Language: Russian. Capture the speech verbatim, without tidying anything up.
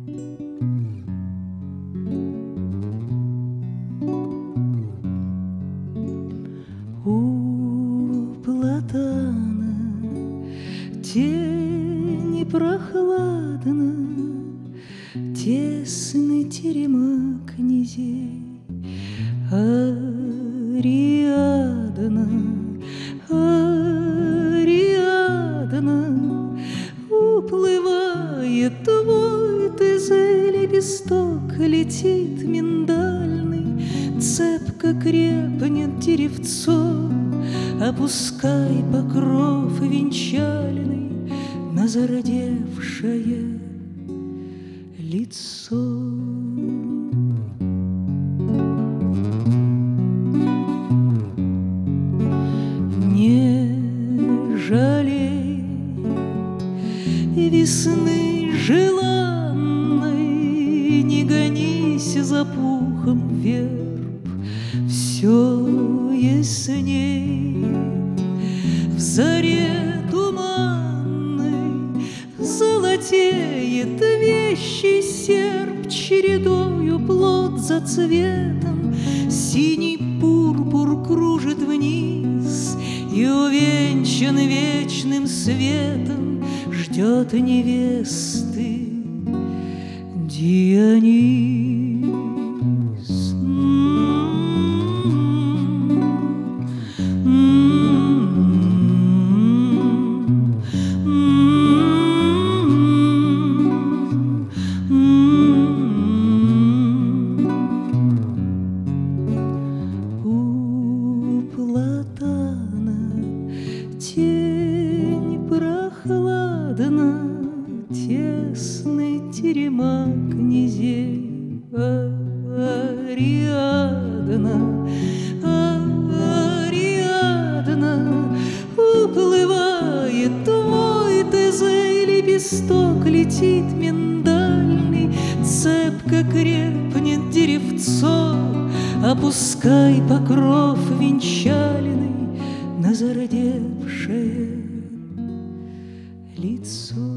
У платана тень прохладна, тесный теремок князей. Ариадна, Ариадна, уплывает твой ты за лепесток, летит миндальный, цепко крепнет деревцо. Опускай покров венчальный на зародевшее лицо. Не жалей весны желанной, не гонись за пухом верб, все ясней. В заре туманной золотеет вещий серп, чередою плод за цветом, синий пурпур кружит вниз и увенчан вечным светом ждет невесты Дионис. У платана тень прохладна, тесный теремок князей. Ариадна, Ариадна, уплывает твой ты за лепесток, летит миндальный, цепко крепнет деревцо. Опускай покров венчальный на зародевшее лицо.